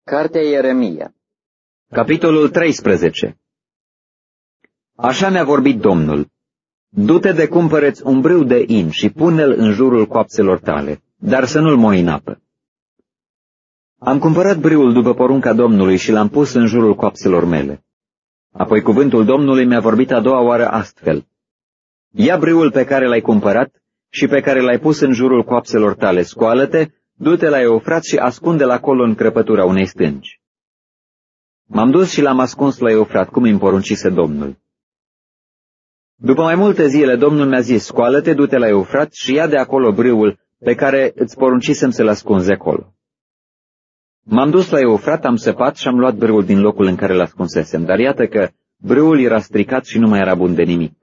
Cartea Ieremia. Capitolul 13. Așa mi-a vorbit Domnul: du-te de cumpăreți un brâu de in și pune-l în jurul coapselor tale, dar să nu-l moi în apă. Am cumpărat brâul după porunca Domnului și l-am pus în jurul coapselor mele. Apoi cuvântul Domnului mi-a vorbit a doua oară astfel: ia brâul pe care l-ai cumpărat și pe care l-ai pus în jurul coapselor tale, scoală-te, du-te la Eufrat și ascunde-l acolo în crăpătura unei stânci. M-am dus și l-am ascuns la Eufrat, cum îmi poruncise Domnul. După mai multe zile, Domnul mi-a zis: scoală-te, du-te la Eufrat și ia de acolo brâul pe care îți poruncisem să-l ascunzi acolo. M-am dus la Eufrat, am săpat și am luat brâul din locul în care l-ascunsesem, dar iată că brâul era stricat și nu mai era bun de nimic.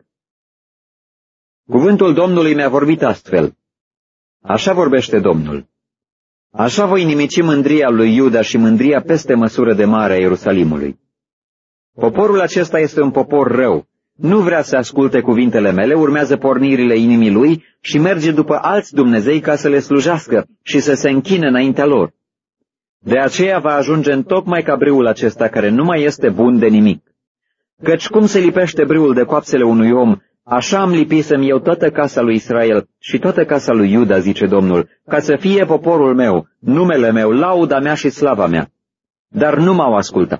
Cuvântul Domnului mi-a vorbit astfel: așa vorbește Domnul: așa voi nimici mândria lui Iuda și mândria peste măsură de mare a Ierusalimului. Poporul acesta este un popor rău, nu vrea să asculte cuvintele mele, urmează pornirile inimii lui și merge după alți dumnezei ca să le slujească și să se închine înaintea lor. De aceea va ajunge întocmai ca brâul acesta, care nu mai este bun de nimic. Căci cum se lipește brâul de coapsele unui om, așa am lipisem eu toată casa lui Israel și toată casa lui Iuda, zice Domnul, ca să fie poporul meu, numele meu, lauda mea și slava mea. Dar nu m-au ascultat.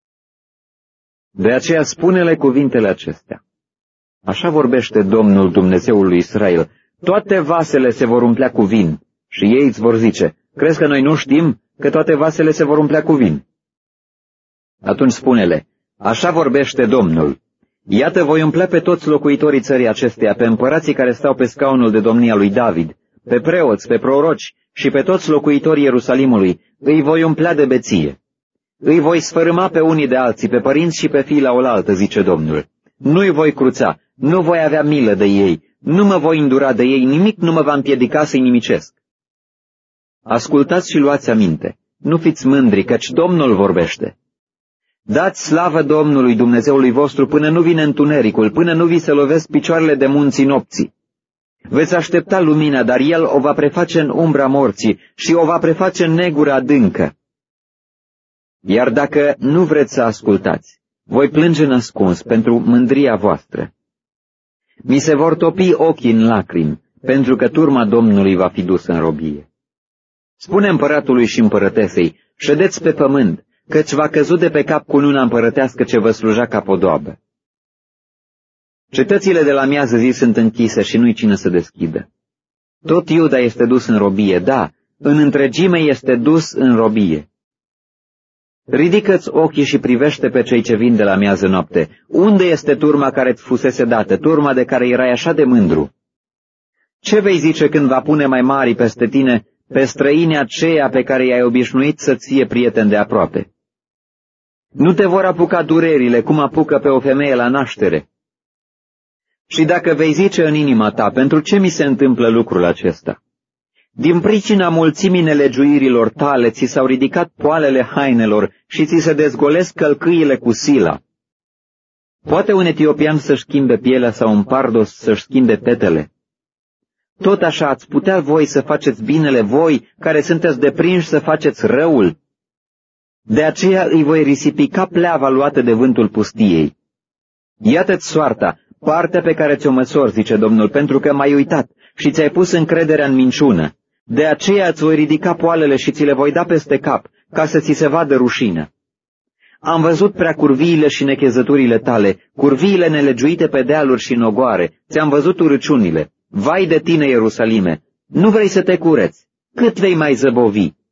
De aceea spune-le cuvintele acestea: așa vorbește Domnul, Dumnezeul lui Israel: toate vasele se vor umplea cu vin. Și ei îți vor zice: crezi că noi nu știm că toate vasele se vor umplea cu vin? Atunci spune-le: așa vorbește Domnul: iată, voi umple pe toți locuitorii țării acesteia, pe împărații care stau pe scaunul de domnia lui David, pe preoți, pe proroci și pe toți locuitorii Ierusalimului, îi voi umplea de beție. Îi voi sfărâma pe unii de alții, pe părinți și pe fii la oaltă, zice Domnul. Nu-i voi cruța, nu voi avea milă de ei, nu mă voi îndura de ei, nimic nu mă va împiedica să-i nimicesc. Ascultați și luați aminte, nu fiți mândri, căci Domnul vorbește. Dați slavă Domnului Dumnezeului vostru până nu vine întunericul, până nu vi se lovesc picioarele de munții nopții. Veți aștepta lumina, dar El o va preface în umbra morții și o va preface în negură adâncă. Iar dacă nu vreți să ascultați, voi plânge în ascuns pentru mândria voastră. Mi se vor topi ochii în lacrimi, pentru că turma Domnului va fi dusă în robie. Spune împăratului și împărătesei: ședeți pe pământ, căci va căzut de pe cap cununa împărătească ce vă sluja ca podoabă. Cetățile de la miază zi sunt închise și nu-i cine să deschidă. Tot Iuda este dus în robie, da, în întregime este dus în robie. Ridică-ți ochii și privește pe cei ce vin de la miază noapte. Unde este turma care-ți fusese dată, turma de care erai așa de mândru? Ce vei zice când va pune mai mari peste tine, pe străinii aceia pe care i-ai obișnuit să-ți fie prieten de aproape? Nu te vor apuca durerile cum apucă pe o femeie la naștere. Și dacă vei zice în inima ta: pentru ce mi se întâmplă lucrul acesta? Din pricina mulțimii nelegiuirilor tale ți s-au ridicat poalele hainelor și ți se dezgolesc călcâiile cu sila. Poate un etiopian să-și schimbe pielea sau un pardos să-și schimbe tetele? Tot așa ați putea voi să faceți binele, voi care sunteți deprinși să faceți răul? De aceea îi voi risipi ca pleava luată de vântul pustiei. Iată-ți soarta, partea pe care ți-o măsori, zice Domnul, pentru că m-ai uitat și ți-ai pus încrederea în minciună. De aceea îți voi ridica poalele și ți le voi da peste cap, ca să ți se vadă rușine. Am văzut prea curviile și nechezăturile tale, curviile nelegiuite pe dealuri și în ogoare, ți-am văzut urăciunile. Vai de tine, Ierusalime, nu vrei să te cureți, cât vei mai zăbovi?